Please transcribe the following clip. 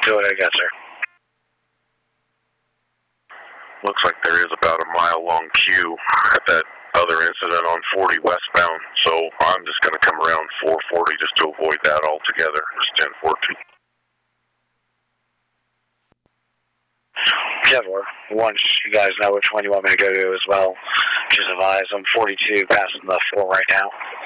Do what I got, sir. Looks like there is about a mile-long queue at that other incident on 40 westbound, so I'm just going to come around 440 just to avoid that altogether. It's 1014. Yeah, once you guys know which one you want me to go to as well, just advise. I'm 42 passing the 4 right now.